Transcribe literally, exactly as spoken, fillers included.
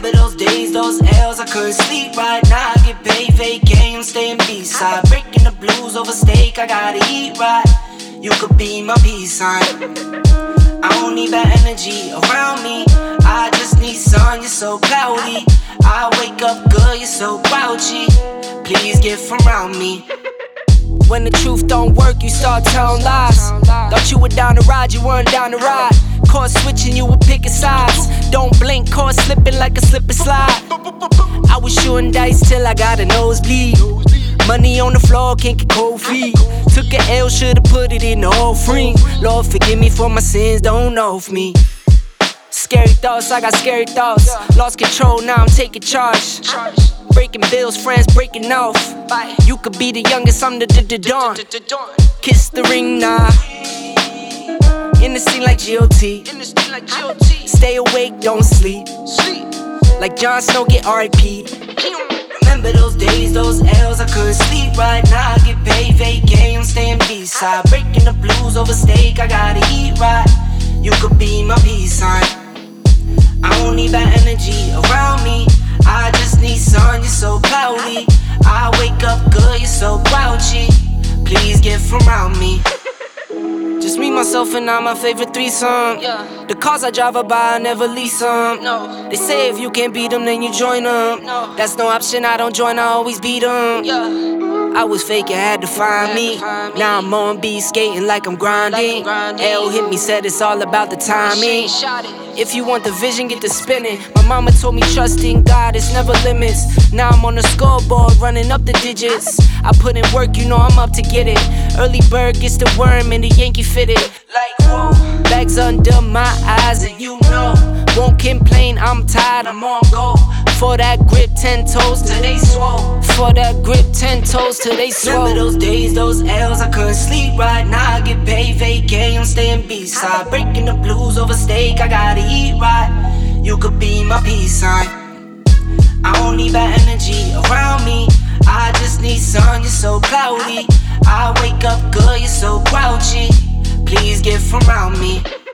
Remember those days, those L's, I couldn't sleep right. Now I get paid, vacay, I'm staying B-side. Breaking the blues over steak, I gotta eat right. You could be my peace sign. I don't need bad energy around me. I just need sun, you're so cloudy. I wake up good, you're so grouchy. Please get from around me. When the truth don't work, you start telling lies. Thought you were down to ride, you weren't down to ride. Caught switching, you were picking sides. Don't blink, caught slipping like a slip and slide. I was shooting dice till I got a nosebleed. Money on the floor, can't get cold feet. Took a L, should've put it in the offering. Lord, forgive me for my sins, don't know of me. Scary thoughts, I got scary thoughts. Lost control, now I'm taking charge. Breaking bills, friends breaking off. You could be the youngest, I'm the d-d-dawn. Kiss the ring, nah. In the scene like G O T. Stay awake, don't sleep. Like Jon Snow, get R I P. Remember those days, those L's, I couldn't sleep right. Now I get paid, vacay, I'm staying B-side. Breaking the blues over steak, I gotta eat right. You could be my peace sign. I don't need bad energy around me. I just need sun, you're so cloudy. I wake up good, you're so grouchy. Please get from around me. Just me, myself, and I'm my favorite threesome. Yeah. The cars I drive by, I never lease them. No. They say if you can't beat them, then you join them. No. That's no option, I don't join, I always beat them. Yeah. I was faking, had to find me. Now I'm on beat, skating like I'm grinding. L hit me, said it's all about the timing. If you want the vision, get to spinning. My mama told me trust in God, it's never limits. Now I'm on the scoreboard, running up the digits. I put in work, you know I'm up to get it. Early bird gets the worm and the Yankee fitted. Like whoa, bags under my eyes and you know. Won't complain, I'm tired, I'm on go. For that grip, ten toes till they swole. For that grip, ten toes till they swole. Remember those days, those L's, I couldn't sleep right. Now I get paid, vacay, I'm staying B-side. Breaking the blues over steak, I gotta eat right. You could be my peace sign. I don't need bad energy around me. I just need sun, you're so cloudy. I wake up good, you're so grouchy. Please get from around me.